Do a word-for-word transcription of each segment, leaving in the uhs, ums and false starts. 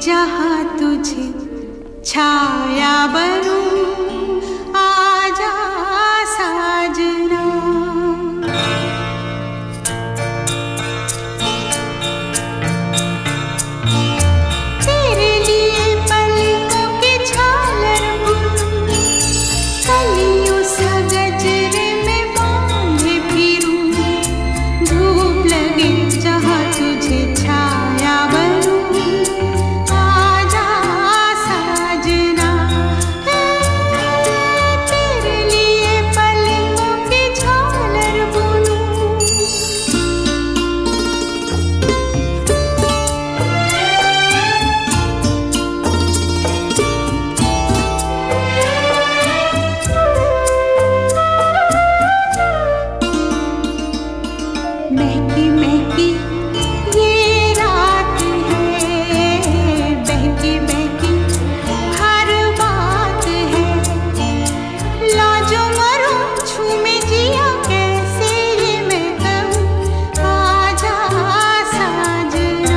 जहाँ तुझे छाया बनूं, आजा साजना। तेरे लिए पलकों की झालर बुनूं, कलियों सा गजरे में बांधे फिरूं, धूप लगे जहाँ तुझे छाया बनूं, आजा साजना। तेरे लिए पलकों की झालर बुनूं। महकी महकी ये रात है, बहकी बहकी हर बात है, लाजो मरो झूमे जिया कैसे ये मैं कहूँ, आजा साजना।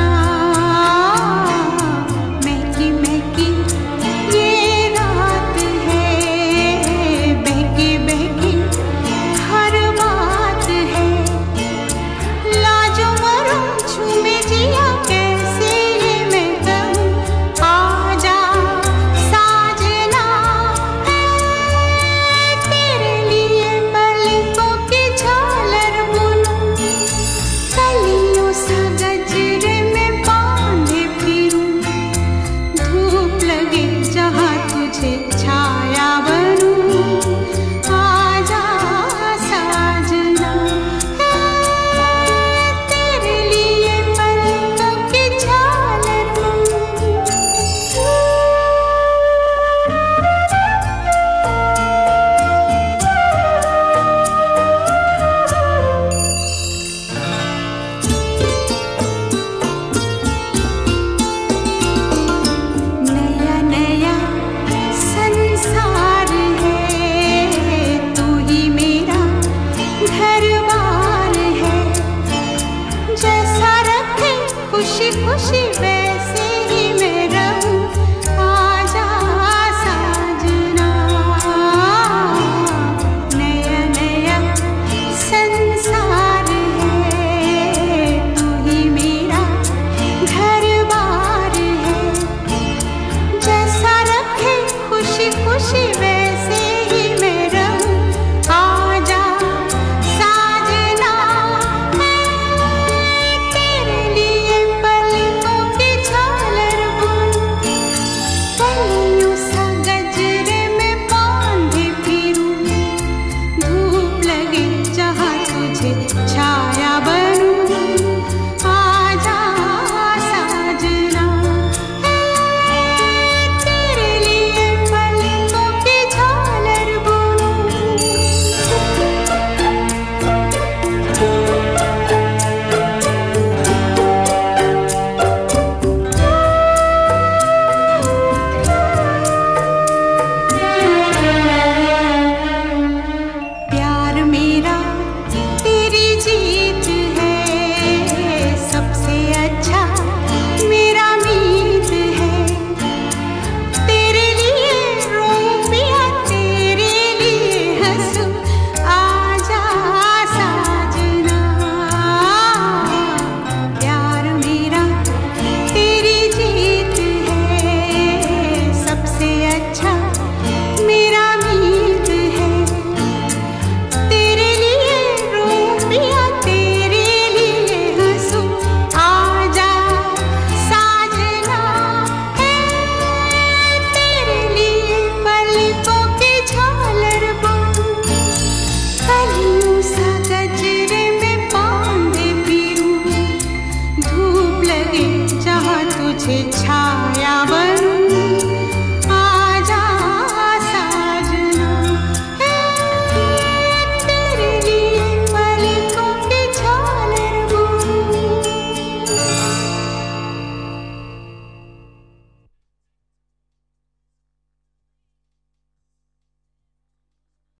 महकी महकी ये रात है, बहकी बहकी हर बात है, लाजो मरो झूमे जिया कैसे ये मैं कहूँ, आजा साजना। तेरे लिए पलकों की झालर बुनूं, कलियों सा गजरे में बांधे फिरूं, धूप लगे जहाँ तुझे छाया बनूं, आजा साजना। तेरे लिए पलकों की झालर बुनूं। नया नया संसार है, तू ही मेरा घर बार है, जैसा रखे खुशी खुशी वैसे ही मैं रहूं, आजा साजना। नया नया संसार है, तू ही मेरा घर बार है, जैसा रखे खुशी खुशी वैसे ही मैं रहूं, आजा साजना। तेरे लिए पलकों की झालर बुनूं, कलियों सा गजरे में बांधे फिरूं, धूप लगे जहाँ तुझे छाया बनूं, आजा साजना। तेरे लिए पलकों की झालर बुनूं। प्यार मेरा तेरी जीत है, सबसे अच्छा मेरा मीत है, तेरे लिए रोऊं पिया तेरे लिए हंसूं, आजा साजना। प्यार मेरा तेरी जीत है, सबसे अच्छा मेरा मीत है, तेरे लिए रोऊं पिया तेरे लिए हंसूं, आजा साजना। तेरे लिए पलकों की झालर बुनूं, कलियों सा गजरे में बांधे फिरूं, धूप लगे जहाँ तुझे छाया बनूं,